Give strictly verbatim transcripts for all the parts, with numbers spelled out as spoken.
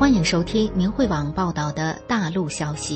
欢迎收听明慧网报道的大陆消息。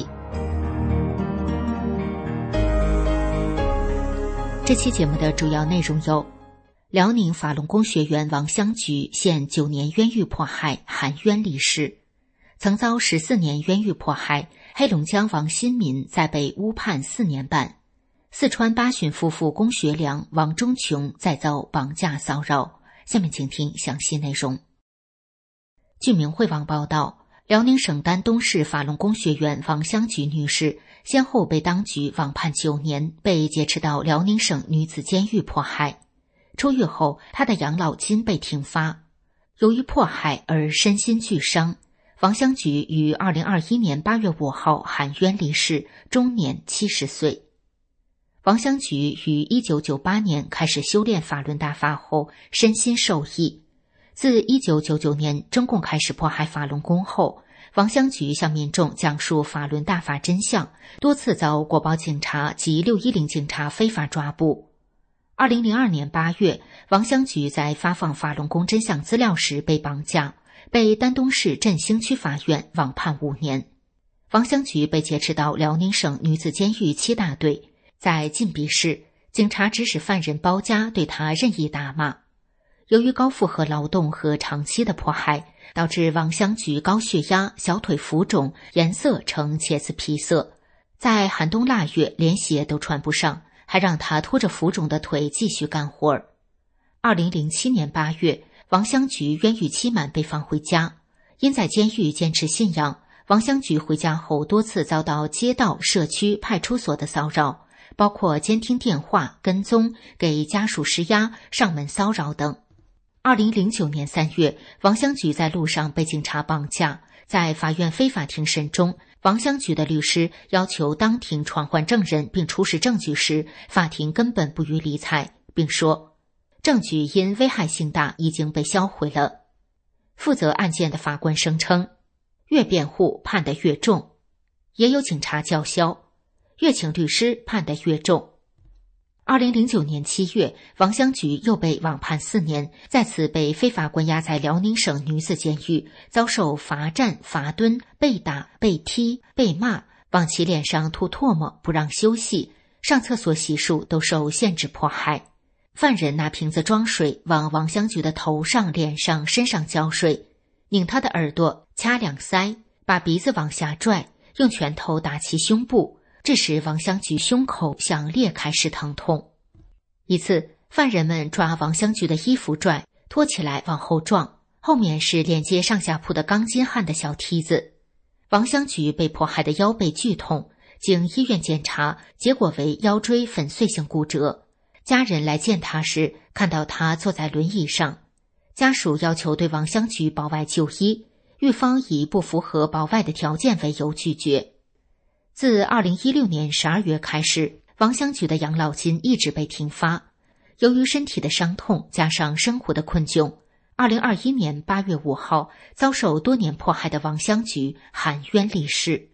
这期节目的主要内容有：辽宁法轮功学员王香菊现九年冤狱迫害，含冤离世；曾遭十四年冤狱迫害，黑龙江王新民在被误判四年半；四川巴旬夫妇龚学良、王忠琼再遭绑架骚扰。下面请听详细内容。据明慧网报道，辽宁省丹东市法轮功学员王香菊女士先后被当局网判九年，被劫持到辽宁省女子监狱迫害。出狱后，她的养老金被停发。由于迫害而身心俱伤，王香菊于二零二一年八月五号含冤离世，终年七十岁。王香菊于一九九八年开始修炼法轮大法后，身心受益。自一九九九年中共开始迫害法轮功后，王香菊向民众讲述法轮大法真相，多次遭国保警察及六一零警察非法抓捕。二零零二年八月，王香菊在发放法轮功真相资料时被绑架，被丹东市振兴区法院网判五年。王香菊被劫持到辽宁省女子监狱七大队，在禁闭室，警察指使犯人包夹，对他任意打骂。由于高负荷劳动和长期的迫害，导致王香菊高血压、小腿浮肿，颜色呈茄子皮色，在寒冬腊月连鞋都穿不上，还让他拖着浮肿的腿继续干活儿。二零零七年八月，王香菊冤狱期满被放回家，因在监狱坚持信仰，王香菊回家后多次遭到街道、社区、派出所的骚扰，包括监听电话、跟踪、给家属施压、上门骚扰等。二零零九年三月，王香菊在路上被警察绑架，在法院非法庭审中，王香菊的律师要求当庭传唤证人并出示证据时，法庭根本不予理睬，并说证据因危害性大已经被销毁了。负责案件的法官声称，越辩护判得越重，也有警察叫嚣，越请律师判得越重。二零零九年七月，王香菊又被网判四年，再次被非法关押在辽宁省女子监狱，遭受罚站、罚蹲、被打、被踢、被骂，往其脸上吐唾沫，不让休息，上厕所洗漱都受限制迫害。犯人拿瓶子装水往王香菊的头上、脸上、身上浇水，拧她的耳朵，掐两腮，把鼻子往下拽，用拳头打其胸部，致使王香菊胸口像裂开时疼痛。一次，犯人们抓王香菊的衣服拽，拖起来往后撞，后面是连接上下铺的钢筋焊的小梯子。王香菊被迫害的腰背剧痛，经医院检查，结果为腰椎粉碎性骨折。家人来见他时，看到他坐在轮椅上，家属要求对王香菊保外就医，狱方以不符合保外的条件为由拒绝。自二零一六年十二月开始，王香菊的养老金一直被停发。由于身体的伤痛加上生活的困窘，二零二一年八月五号，遭受多年迫害的王香菊含冤离世。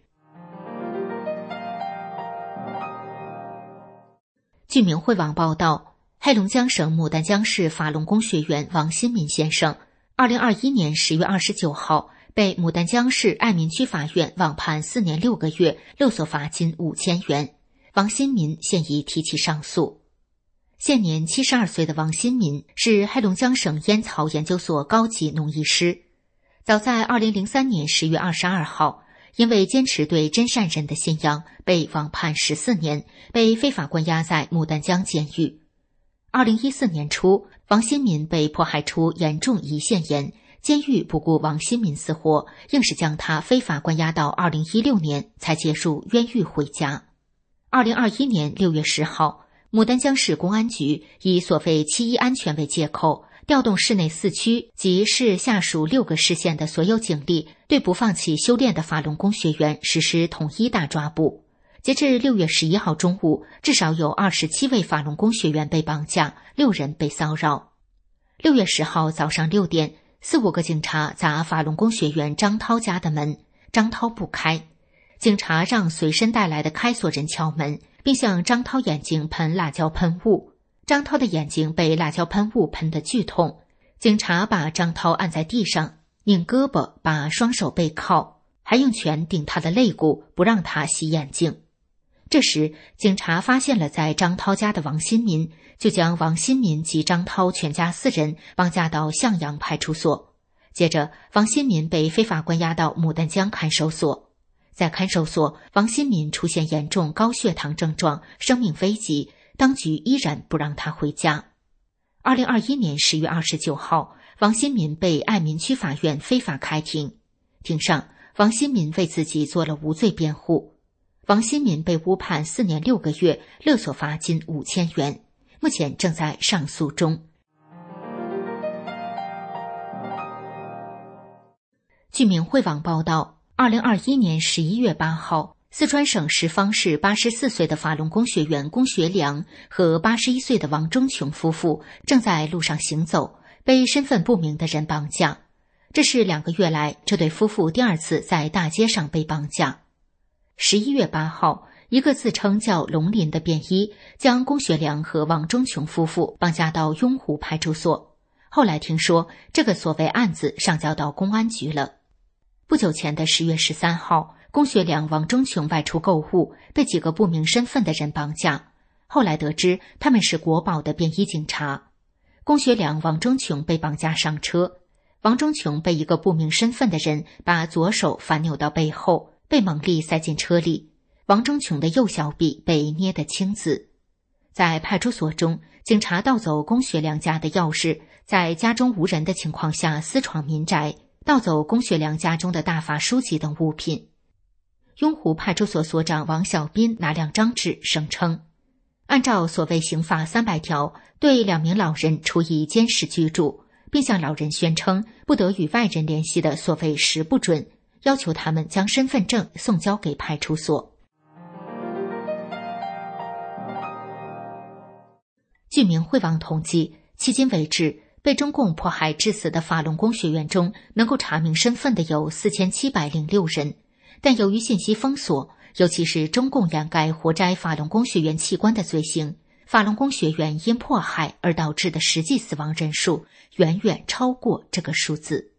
据明慧网报道，黑龙江省牡丹江市法轮功学员王新民先生，二零二一年十月二十九号被牡丹江市爱民区法院网判四年六个月，勒索罚金五千元。王新民现已提起上诉。现年七十二岁的王新民是黑龙江省烟草研究所高级农艺师。早在二零零三年十月二十二号，因为坚持对真善忍的信仰，被网判十四年，被非法关押在牡丹江监狱。二零一四年初，王新民被迫害出严重胰腺炎，监狱不顾王新民死活，硬是将他非法关押到二零一六年才结束冤狱回家。二零二一年六月十号，牡丹江市公安局以所谓七一安全为借口，调动市内四区及市下属六个市县的所有警力，对不放弃修炼的法轮功学员实施统一大抓捕。截至六月十一号中午，至少有二十七位法轮功学员被绑架，六人被骚扰。六月十号早上六点，四五个警察砸法轮功学员张涛家的门，张涛不开。警察让随身带来的开锁人敲门，并向张涛眼睛喷辣椒喷雾。张涛的眼睛被辣椒喷雾喷得剧痛，警察把张涛按在地上， 拧胳膊把双手背铐，还用拳顶他的肋骨，不让他洗眼睛。这时警察发现了在张涛家的王新民，就将王新民及张涛全家四人绑架到向阳派出所。接着王新民被非法关押到牡丹江看守所。在看守所，王新民出现严重高血糖症状，生命危急，当局依然不让他回家。二零二一年十月二十九号，王新民被爱民区法院非法开庭。庭上，王新民为自己做了无罪辩护。王新民被误判四年六个月，勒索罚金五千元，目前正在上诉中。据明汇网报道，二零二一年十一月八号，四川省什邡市八十四岁的法轮功学员龚学良和八十一岁的王忠琼夫妇正在路上行走，被身份不明的人绑架。这是两个月来这对夫妇第二次在大街上被绑架。十一月八号，一个自称叫龙林的便衣将龚学良和王忠琼夫妇绑架到雍湖派出所。后来听说这个所谓案子上交到公安局了。不久前的十月十三号，龚学良、王忠琼外出购物，被几个不明身份的人绑架。后来得知他们是国保的便衣警察。龚学良、王忠琼被绑架上车，王忠琼被一个不明身份的人把左手反扭到背后，被猛力塞进车里。王忠琼的右小臂被捏得青紫。在派出所中，警察盗走龚学良家的钥匙，在家中无人的情况下私闯民宅，盗走龚学良家中的大法书籍等物品。雍湖派出所所长王小斌拿两张纸声称，按照所谓刑法三百条，对两名老人处以监视居住，并向老人宣称不得与外人联系的所谓十不准，要求他们将身份证送交给派出所。据明汇网统计，迄今为止，被中共迫害致死的法轮功学员中，能够查明身份的有四千七百零六人，但由于信息封锁，尤其是中共掩盖活摘法轮功学员器官的罪行，法轮功学员因迫害而导致的实际死亡人数远远超过这个数字。